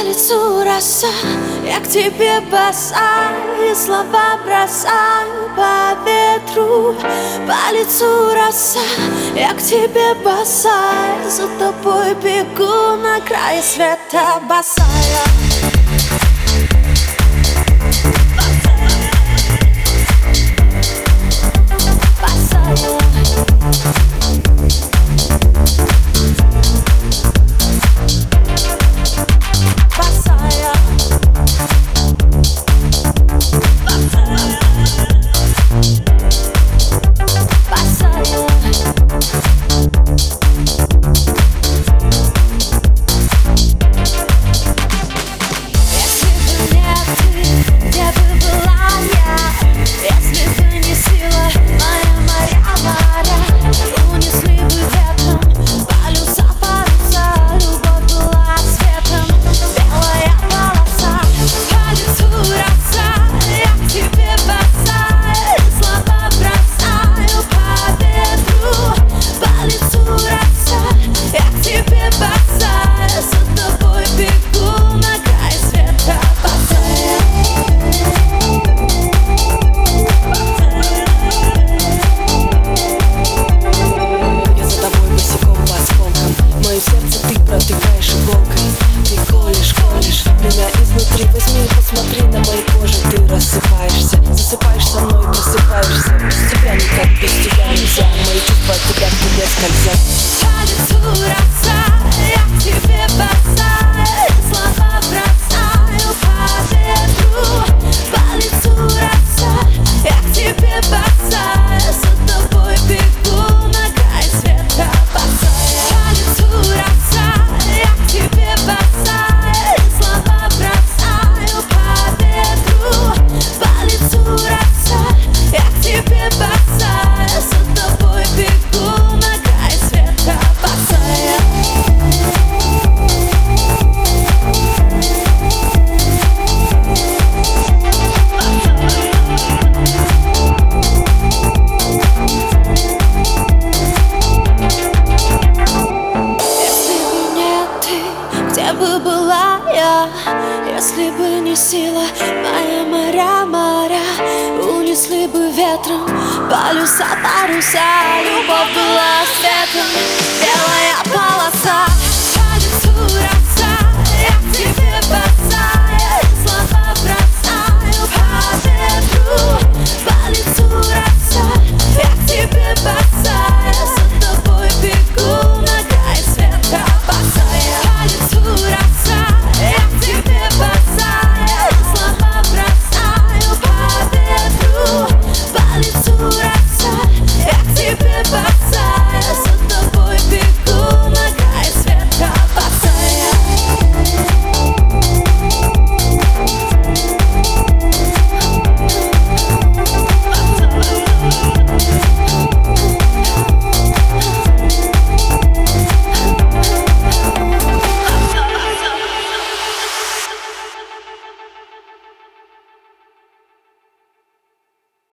лицу роса, я к тебе босая, и слова бросаю по ветру. По лицу роса, я к тебе босая, за тобой бегу на край света босая. Протыкаешь иголкой, ты колешь меня изнутри. Возьми и посмотри на моей коже, ты рассыпаешься. Засыпаешь со мной, просыпаешься. Без тебя никак, без тебя нельзя. Мои чувства от тебя к тебе скользят. По лицу роса, я к тебе босая, слова бросаю по ветру. По лицу роса, я к тебе босая, за тобой бегу на край света босая. По лицу роса, я к тебе босая, слова бросаю по ветру. По лицу роса, я к тебе босая, за тобой бегу на край света босая. Если бы не ты, где бы была я? Если бы не сила моя моря, унесли бы ветром полюса, паруса. Любовь была светом.